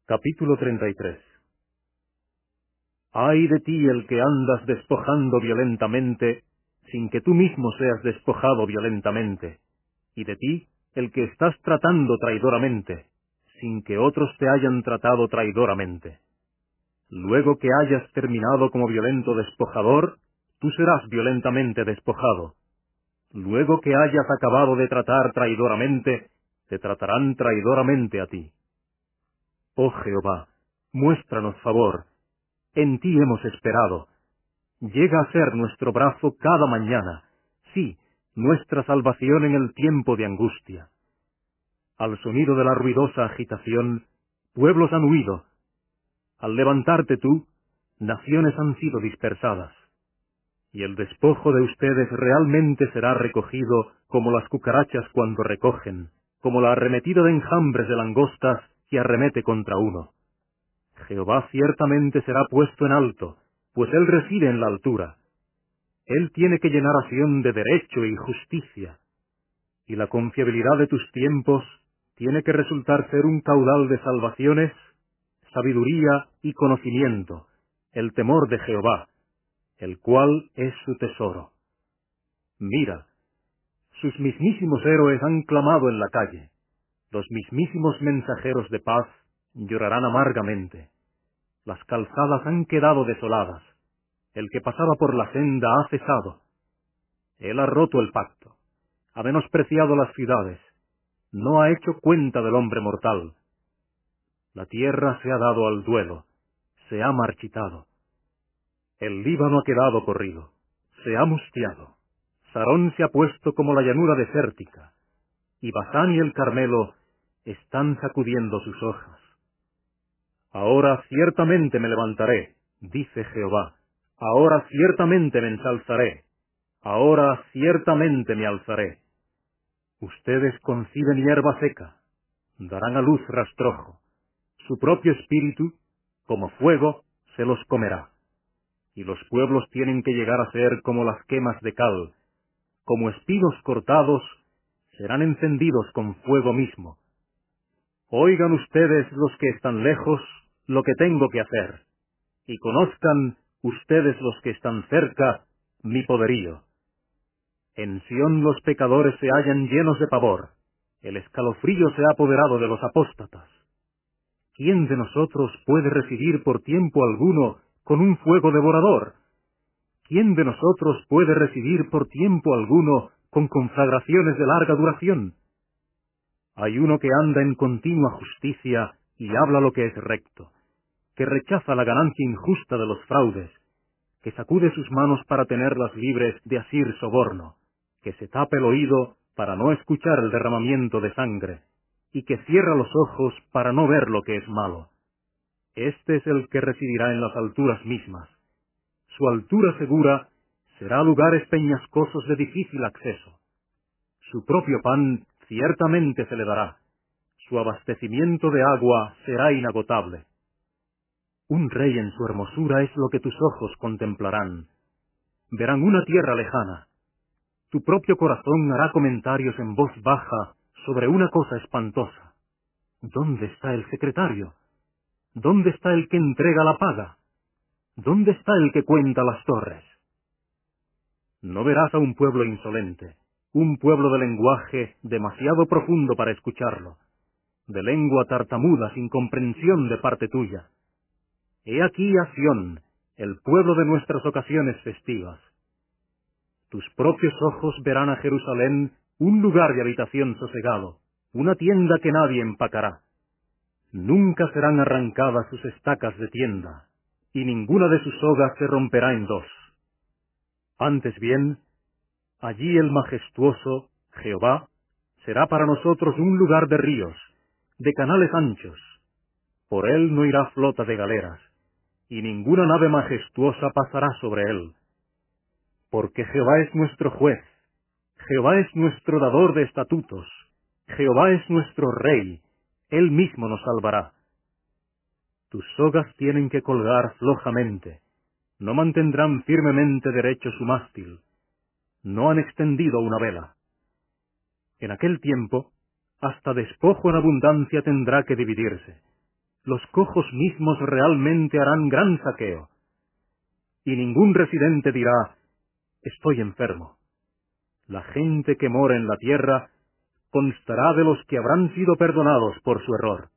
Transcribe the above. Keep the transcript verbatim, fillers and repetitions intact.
Capítulo treinta y tres. Ay de ti el que andas despojando violentamente, sin que tú mismo seas despojado violentamente, y de ti el que estás tratando traidoramente, sin que otros te hayan tratado traidoramente. Luego que hayas terminado como violento despojador, tú serás violentamente despojado. Luego que hayas acabado de tratar traidoramente, te tratarán traidoramente a ti. Oh Jehová, muéstranos favor. En ti hemos esperado. Llega a ser nuestro brazo cada mañana, sí, nuestra salvación en el tiempo de angustia. Al sonido de la ruidosa agitación, pueblos han huido. Al levantarte tú, naciones han sido dispersadas. Y el despojo de ustedes realmente será recogido como las cucarachas cuando recogen, como la arremetida de enjambres de langostas que arremete contra uno. Jehová ciertamente será puesto en alto, pues él reside en la altura. Él tiene que llenar a Sión de derecho y justicia, y la confiabilidad de tus tiempos tiene que resultar ser un caudal de salvaciones, sabiduría y conocimiento, el temor de Jehová, el cual es su tesoro. Mira, sus mismísimos héroes han clamado en la calle, los mismísimos mensajeros de paz llorarán amargamente. Las calzadas han quedado desoladas. El que pasaba por la senda ha cesado. Él ha roto el pacto. Ha menospreciado las ciudades. No ha hecho cuenta del hombre mortal. La tierra se ha dado al duelo. Se ha marchitado. El Líbano ha quedado corrido. Se ha mustiado. Sarón se ha puesto como la llanura desértica. Y Basán y el Carmelo están sacudiendo sus hojas. Ahora ciertamente me levantaré, dice Jehová. Ahora ciertamente me ensalzaré. Ahora ciertamente me alzaré. Ustedes conciben hierba seca. Darán a luz rastrojo. Su propio espíritu, como fuego, se los comerá. Y los pueblos tienen que llegar a ser como las quemas de cal. Como espinos cortados, serán encendidos con fuego mismo. Oigan ustedes los que están lejos lo que tengo que hacer, y conozcan ustedes los que están cerca mi poderío. En Sión los pecadores se hallan llenos de pavor, el escalofrío se ha apoderado de los apóstatas. ¿Quién de nosotros puede residir por tiempo alguno con un fuego devorador? ¿Quién de nosotros puede residir por tiempo alguno con conflagraciones de larga duración? Hay uno que anda en continua justicia y habla lo que es recto, que rechaza la ganancia injusta de los fraudes, que sacude sus manos para tenerlas libres de asir soborno, que se tapa el oído para no escuchar el derramamiento de sangre, y que cierra los ojos para no ver lo que es malo. Este es el que residirá en las alturas mismas. Su altura segura será lugares peñascosos de difícil acceso. Su propio pan ciertamente se le dará. Su abastecimiento de agua será inagotable. Un rey en su hermosura es lo que tus ojos contemplarán. Verán una tierra lejana. Tu propio corazón hará comentarios en voz baja sobre una cosa espantosa. ¿Dónde está el secretario? ¿Dónde está el que entrega la paga? ¿Dónde está el que cuenta las torres? No verás a un pueblo insolente, un pueblo de lenguaje demasiado profundo para escucharlo, de lengua tartamuda sin comprensión de parte tuya. He aquí a Sión, el pueblo de nuestras ocasiones festivas. Tus propios ojos verán a Jerusalén un lugar de habitación sosegado, una tienda que nadie empacará. Nunca serán arrancadas sus estacas de tienda, y ninguna de sus sogas se romperá en dos. Antes bien, allí el majestuoso, Jehová, será para nosotros un lugar de ríos, de canales anchos. Por él no irá flota de galeras, y ninguna nave majestuosa pasará sobre él. Porque Jehová es nuestro juez, Jehová es nuestro dador de estatutos, Jehová es nuestro rey, él mismo nos salvará. Tus sogas tienen que colgar flojamente, no mantendrán firmemente derecho su mástil, no han extendido una vela. En aquel tiempo, hasta despojo en abundancia tendrá que dividirse, los cojos mismos realmente harán gran saqueo. Y ningún residente dirá, estoy enfermo. La gente que mora en la tierra constará de los que habrán sido perdonados por su error.